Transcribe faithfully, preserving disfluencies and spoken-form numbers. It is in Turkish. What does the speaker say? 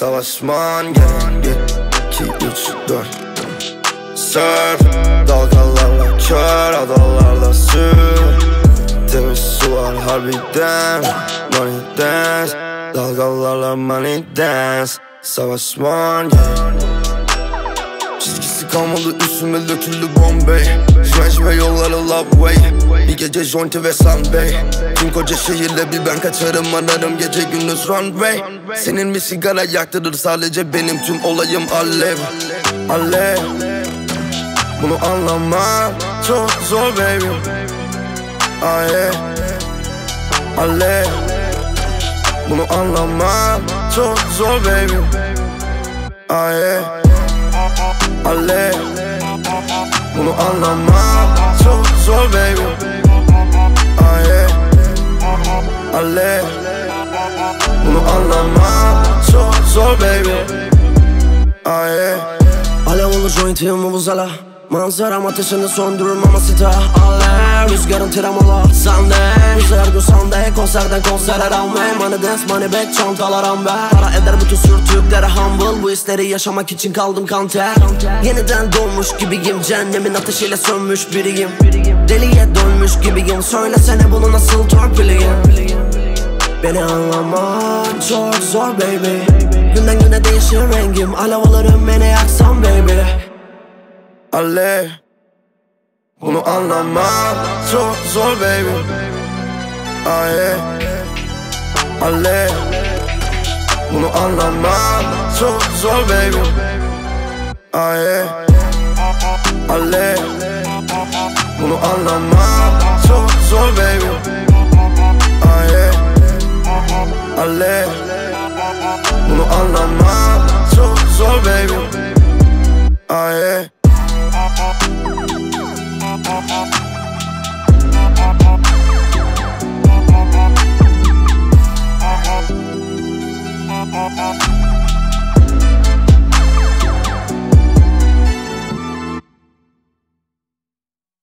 savaşman gerek. Bir, iki, üç, dört. Surf dalgalarla kör, adalarla sür. Temiz su var harbiden. Money dance, dalgalarla money dance. Savaşman gerek. Çizgisi kalmadı üstüme döküldü Bombay. Smash ve yolları love way. Bir gece Jonti ve Sunday. Tüm koca şehirle bir ben kaçarım, ararım gece gündüz runway. Senin bir sigara yaktırır sadece, benim tüm olayım alev. Alev. Bunu anlamak çok zor baby. Aye. Alev. Bunu anlamak çok zor baby. Aye. Alev. Bunu anlamak çok zor baby. Aye. Alev. Bunu anlamak çok zor baby. Aye. Alev olur jointim buzala. Manzaram ateşini söndürürüm ama sita. Alev. Rüzgarın tremolo sende. Rüzgar gün sende. Konserden konsere runway. Money dance money back, çantalar amber. Para eder bütün sürtüklere humble. Bu hisleri yaşamak için kaldım kanter. Yeniden doğmuş gibiyim, cehennemin ateşiyle sönmüş biriyim. Deliye dönmüş gibiyim, söylesene bunu nasıl törpüleyim. Beni anlaman çok zor baby. Günden güne değişir rengim, alev alırım beni yaksan baby. Alev. Bunu anlamak çok zor baby. Aye. Alev. Bunu anlamak çok zor baby. Aye. Alev. Bunu anlamak çok zor baby. Aye. Alev. Bunu anlamak